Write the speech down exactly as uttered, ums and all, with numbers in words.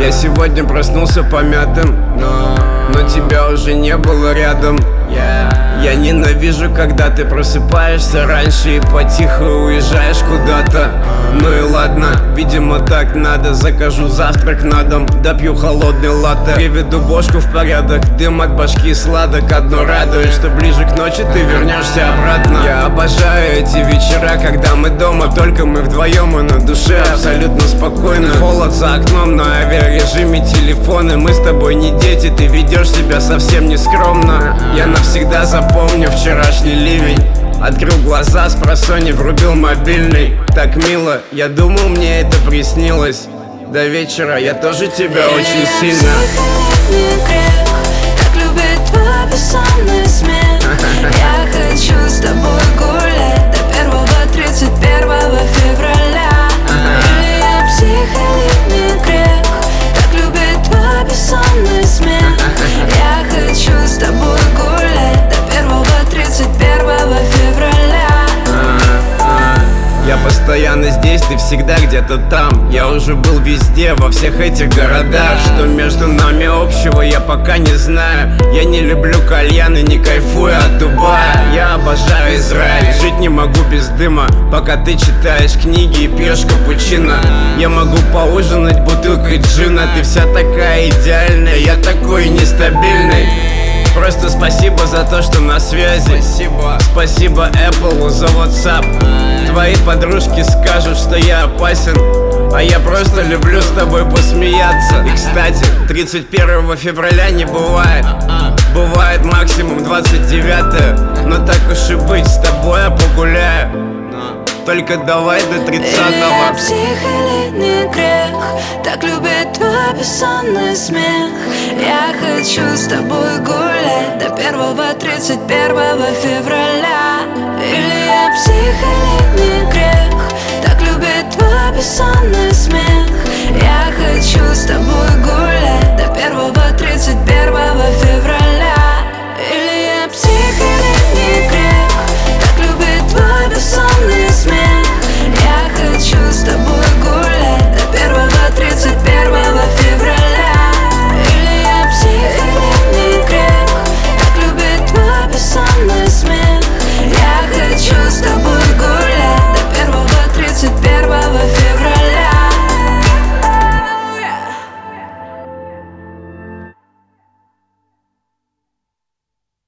Я сегодня проснулся помятым, но, но тебя уже не было рядом. yeah. Я ненавижу, когда ты просыпаешься раньше и потихо уезжаешь куда-то. Ну и ладно, видимо так надо. Закажу завтрак на дом, допью холодный латте, приведу бошку в порядок, дым от башки сладок. Одно радует, что ближе к ночи ты вернешься обратно. Я обожаю эти вечера, когда мы дома, только мы вдвоем, и на душе абсолютно спокойно. Холод за окном, на авиарежиме телефоны. Мы с тобой не дети, ты ведешь себя совсем не скромно. Я навсегда запомню вчерашний ливень. Открыл глаза, спросонья врубил мобильный. Так мило, я думал, мне это приснилось. До вечера я тоже тебя Или очень я сильно. психолетний грех, так любит твой бессонный смех. Я хочу с тобой гулять до первого тридцать первого февраля. Или я психолетний грех, так любит твой бессонный смех. Я хочу с тобой гулять до первого тридцать первого февраля. Я постоянно здесь, ты всегда где-то там. Я уже был везде, во всех этих городах. Что между нами общего, я пока не знаю. Я не люблю кальян и не кайфую от Дубая. Я обожаю Израиль, жить не могу без дыма, пока ты читаешь книги и пьешь капучино. Я могу поужинать бутылкой джина. Ты вся такая идеальная, я такой нестабильный. Просто спасибо за то, что на связи. Спасибо, спасибо Apple за WhatsApp. Твои подружки скажут, что я опасен, а я просто люблю с тобой посмеяться. И кстати, тридцать первого февраля не бывает. Бывает максимум двадцать девятое. Но так уж и быть, с тобой я погуляю. Только давай до тридцатого. Или я психолетний грех, так любит твой бессонный смех. Я хочу с тобой гулять до первого тридцать первого февраля. Или я психолетний грех, так любит твой бессонный